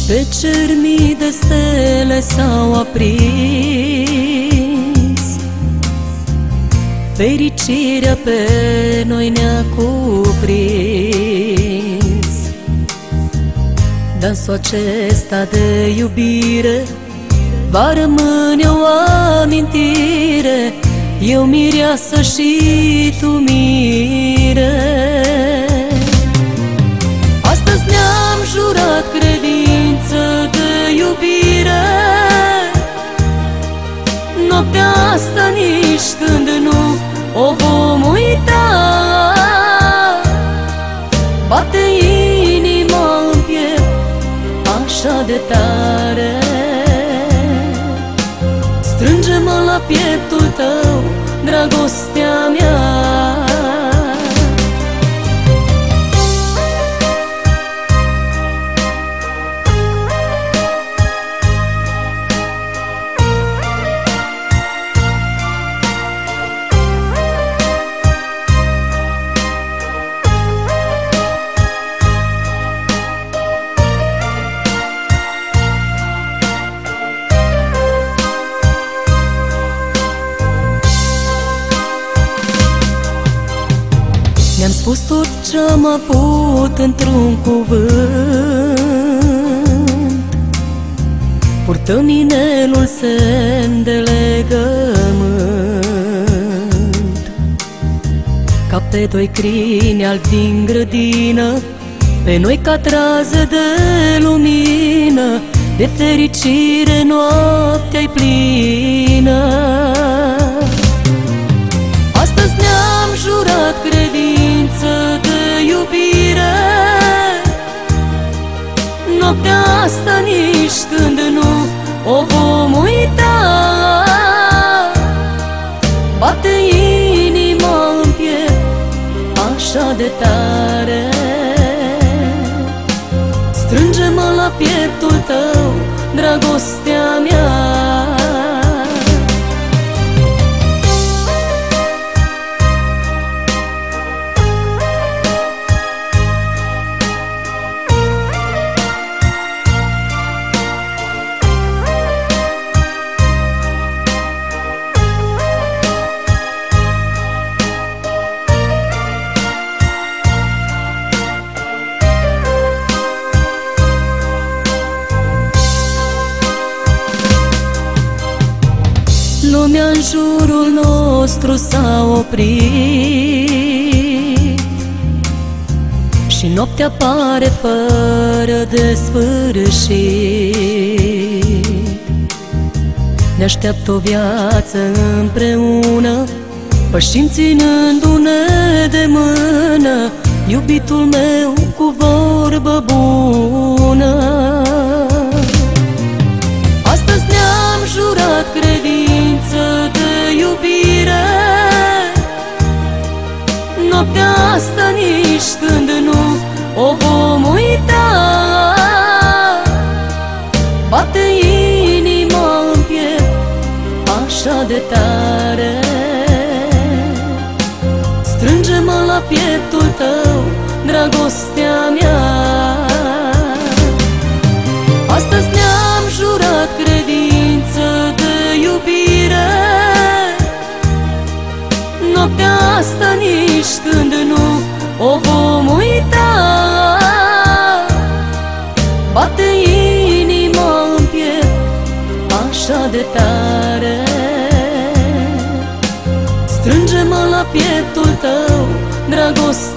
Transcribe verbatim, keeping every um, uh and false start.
Pe cer mii de stele s-au aprins, fericirea pe noi ne-a cuprins. Dansul acesta de iubire va rămâne o amintire, eu mireasă și tu mire. Astăzi ne-am jurat credință de iubire, noaptea asta nici când nu o vom uita. Bate inima în piept așa de tare, strânge-mă la pieptul tău, dragostea mea. Ne-am spus tot ce-am avut într-un cuvânt, purtăm inelul semn de legământ. Ca pe doi crini albi din grădină, pe noi ca traze de lumină, de fericire noaptea-i plină. Astăzi ne-am jurat credință de iubire, noaptea asta nici când nu o vom uita. Bate inima în piept așa de tare, strânge-mă la pieptul tău, dragostea mea. Lumea în jurul nostru s-a oprit și noaptea pare fără de sfârșit. Ne așteaptă o viață împreună, pășim ținându-ne de mână, iubitul meu cu vorbă bună. Astăzi ne-am jurat credință de iubire, noaptea asta nici când nu o vom uita. Bate inima în piept așa de tare, strânge-mă la pieptul tău, dragostea mea. Astăzi ne-am jurat credință de iubire, noaptea asta nici când nu o vom uita. Bate inima în piept așa de tare, strânge-mă la pieptul tău, dragostea